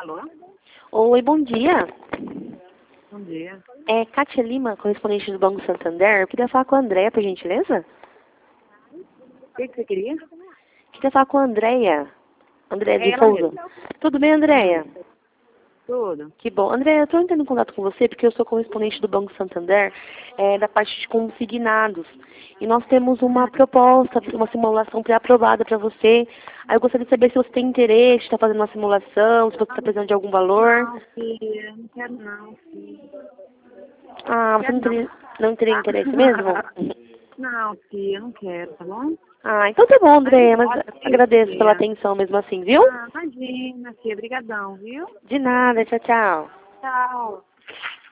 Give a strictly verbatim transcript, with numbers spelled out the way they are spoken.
Alô? Oi, bom dia. Bom dia. É Kátia Lima, correspondente do Banco Santander. Eu queria falar com a Andréia, por gentileza. O que, que você queria? Queria falar com a Andréia. Andréia É de ela Souza. mesma. Tudo bem, Andréia? Tudo. Que bom. Andréia, eu estou entrando em contato com você porque eu sou correspondente do Banco Santander, é, da parte de consignados. E nós temos uma proposta, uma simulação pré-aprovada para você. Aí eu gostaria de saber se você tem interesse, está fazendo uma simulação, se você está precisando de algum valor. Não, filha, não quero não, filha. Ah, você Quero não não. teria, não teria interesse mesmo? Não, filha, não quero, tá bom? Ah, então tá bom, Andréia, mas Obrigada, viu, agradeço pela filha? atenção mesmo assim, viu? Ah, imagina, filha, brigadão, viu? De nada, tchau, tchau. Tchau.